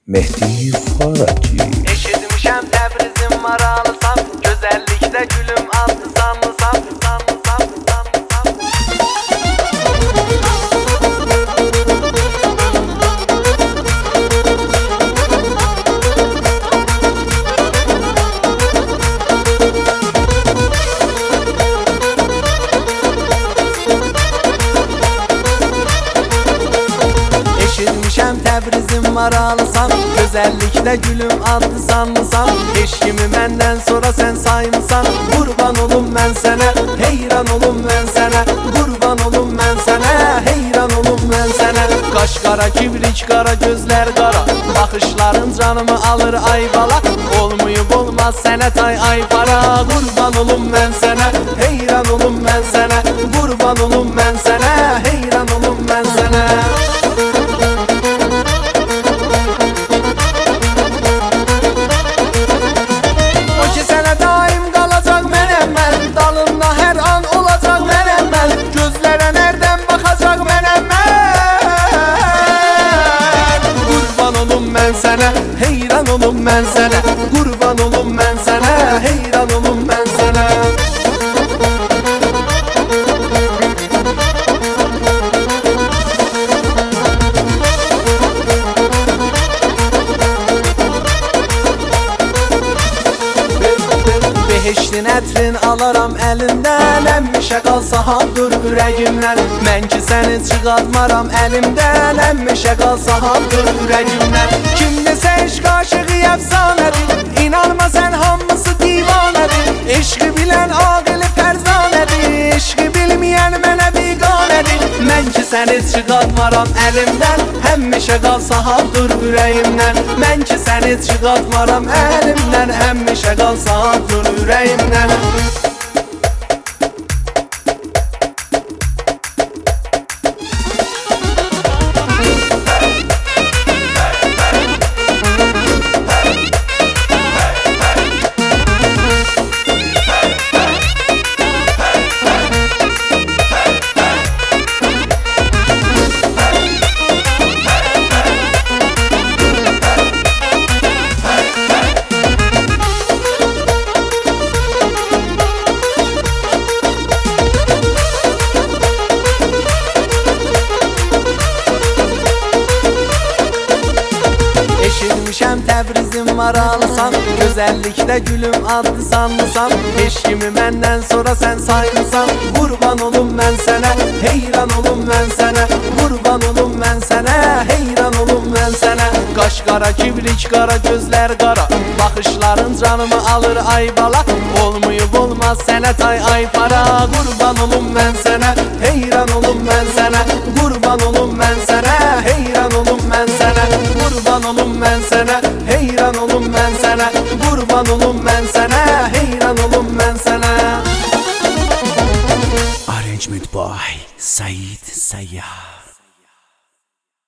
Mehdi Faraci. Eşitmişəm Təbrizim maralısan, gözəllikdə gülüm adlı sanlısan, sanlısan, sanlısan. Eşitmişəm Təbrizim maralısan, gözəllikdə gülüm adlı sanlısan. Heç kimi məndən sonra sən saymısan. Qurban olum mən sənə, heyran olum mən sənə. Qurban olum mən sənə, heyran olum mən sənə. Qaş qara, kibrik qara, gözlər qara, baxışların canımı alır ay bala. Olmayıb olmaz sənət ay para. Qurban olum mən sənə, heyran olum mən sənə. Qurban olum mən sənə, heyran olum mən sənə. Heyran olum mən sənə, qurban olum mən sənə, heyran olum mən sənə. Behiştin ətrin alaram əlindən, əmmişə qalsa haldır ürəyimdən. Mən ki səni çıxartmaram əlimdən, əmmişə qalsa haldır ürəyimdən. Kim desə eşq aşığı əfsanədir, inanma sən hamısı divanədir. Eşqi bilən ağılı fərzanədir, eşqi bilməyən mənə biqanədir. Mən ki səni çıxartmaram əlimdən, həmişə qalsa haldır ürəyimdən. Mən ki səni çıxartmaram əlimdən, həmişə qalsa haldır ürəyimdən. Eşitmişəm Təbrizim maralısan, gözəllikdə gülüm adlı sanlısan. Heç kimi məndən sonra sən saymısan. Qurban olum mən sənə, heyran olum mən sənə. Qurban olum mən sənə, heyran olum mən sənə. Qaş qara, kibrik qara, gözlər qara, baxışların canımı alır ay bala. Olmayıb olmaz sənət ay para. Qurban olum mən sənə, heyran olum mən sənə. Qurban olum mən sənə, heyran olum mən sənə. Qurban olum mən sənə, heyran olum mən sənə. Qurban olum mən sənə, heyran olum mən sənə. Arrangement by Said Sayyah.